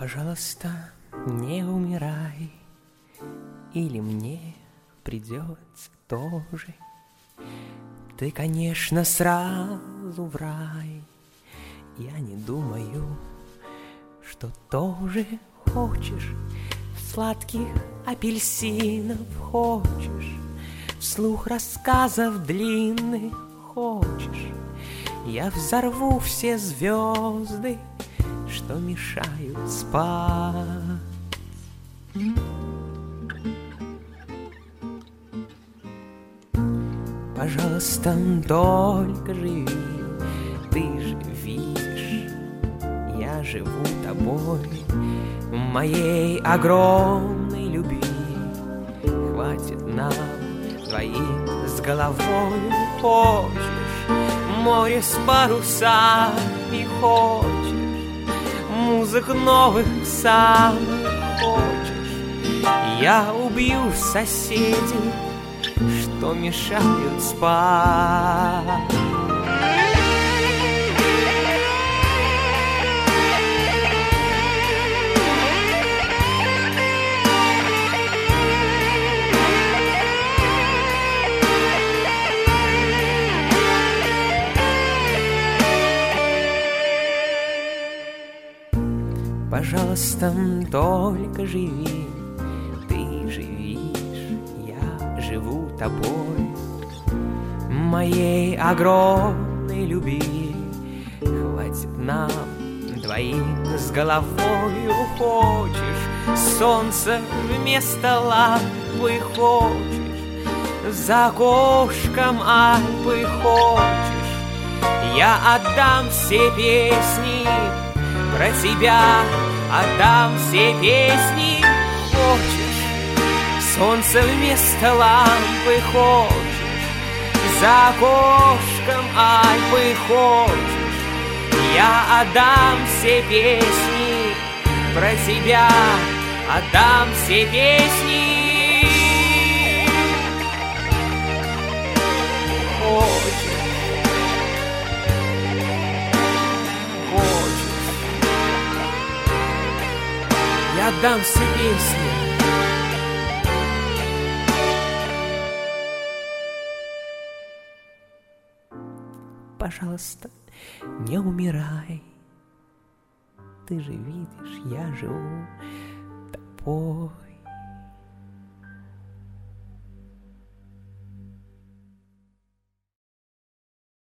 Пожалуйста, не умирай, или мне придется тоже. Ты, конечно, сразу в рай. Я не думаю, что тоже хочешь сладких апельсинов, хочешь вслух рассказов длинных, хочешь. Я взорву все звезды, что мешают спать. Пожалуйста, только живи, ты же видишь, я живу тобой, моей огромной любви. Хватит нам двоим с головой. Хочешь море с парусами, хочешь музык новых самых, хочешь. Я убью соседей, что мешают спать. Пожалуйста, только живи, ты же видишь, я живу тобой, моей огромной любви. Хватит нам двоим с головою. Хочешь солнце вместо лампы, хочешь за окошком Альпы, хочешь. Я отдам все песни про тебя, отдам все песни. Хочешь солнце вместо лампы, хочешь за окошком Альпы, хочешь. Я отдам все песни про тебя, отдам все песни. Хочешь, я отдам все песни. Пожалуйста, не умирай, ты же видишь, я живу тобой.